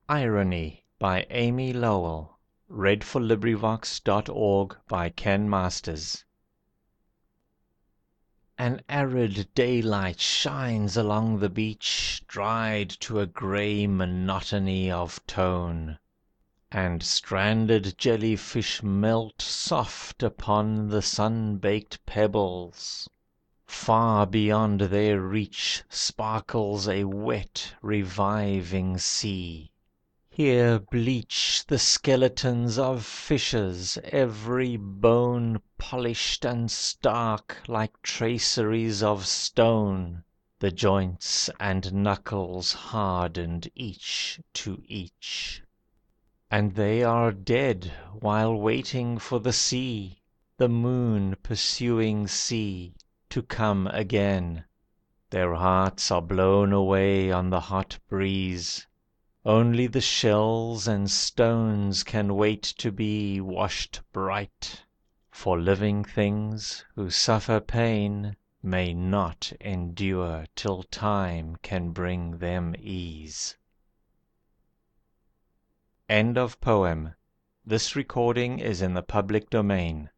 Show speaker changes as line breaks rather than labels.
Irony by Amy Lowell (LibriVox.org) An arid daylight shines along the beach, Dried to a grey monotony of tone, And stranded jellyfish melt soft upon the sun-baked pebbles. Far beyond their reach sparkles a wet, reviving sea. Here bleach the skeletons of fishes, every bone Polished and stark like traceries of stone, The joints and knuckles hardened each to each. And they are dead while waiting for the sea, The moon-pursuing sea, to come again. Their hearts are blown away on the hot breeze. Only the shells and stones can wait to be washed bright, For living things who suffer pain may not endure till time can bring them ease. End of poem. This recording is in the public domain.